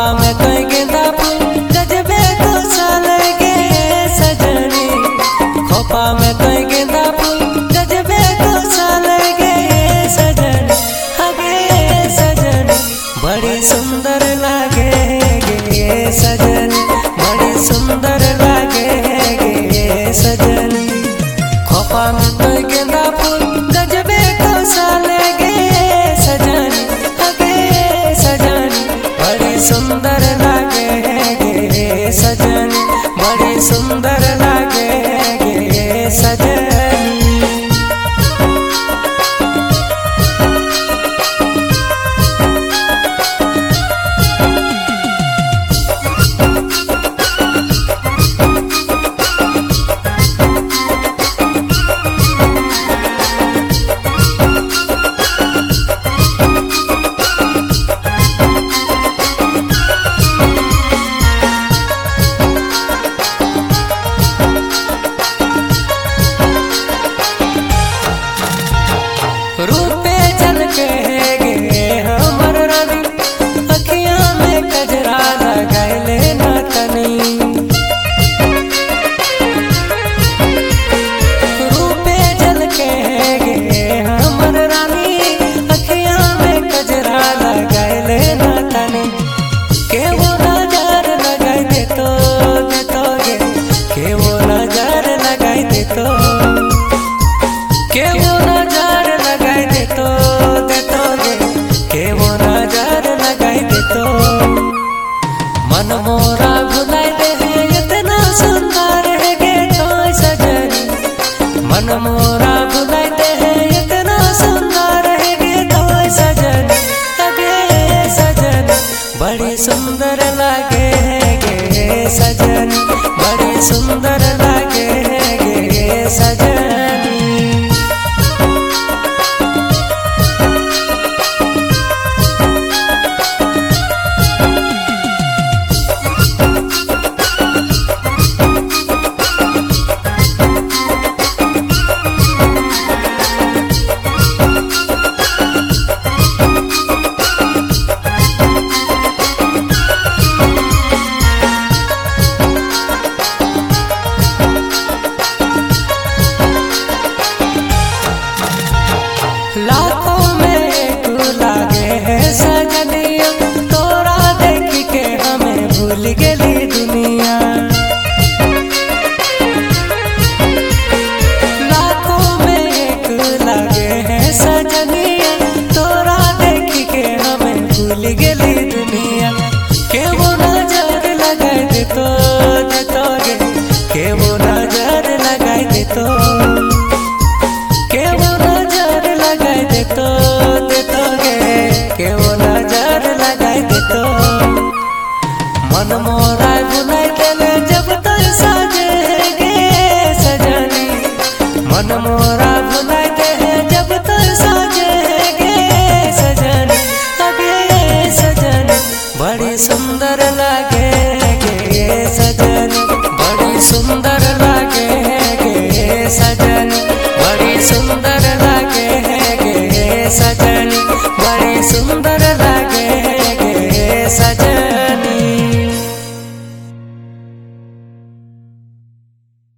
खोपा में कई गेंदा फूल गजबे तो लगे सजनी। खोपा में कई गेंदा फूल गजबे तो लगे सजनी। हगे सजनी बड़ी सुंदर लागे गे सजनी, बड़ी सुंदर लागे गे सजनी। खोपा में कई गेंदा फूल गजबे तो लगे सजनी। हगे सजनी बड़ी सुंदर लागे गे सजनी, बड़ी सुंदर लागे गे सजनी। रूपे झलके गे हमर रानी, अखियां में कजरा लगैले नतनी। रूपे झलके गे हमर रानी, अखियां में कजरा लगैले नतनी। के वो नजर लगाई देतो गे, के वो नजर लगाई देतो, के वो नजर लगाई देतो गे, के वो नजर लगाई देतो। मन मोरा भुलाई दे इतना सुंदर है गे कोई सजनी। मन मोरा भुलाई दे इतना सुंदर है गे कोई सजनी। लगे सजनी बड़ी सुंदर लागे गे सजनी, बड़ी सुंदर लागे गे सजनी। लाखों में एक लागे है सजनिया, तोरा देख के हमें भूल गेली दुनिया। लाखों में एक लागे है सजनिया, तोरा देख के हमें भूल गेली दुनिया। के वो नजर लगाई देतो गे, के वो नजर लगाई देतो, के वो नजर लगाई देतो गे, के वो नजर लगाई देतो। मन मोरा भुलाई देले जब तक साजे गे सजनी। मन मोरा भुलाई दे जब तक साजे गे सजनी। लगे सजनी बड़ी सुंदर लागे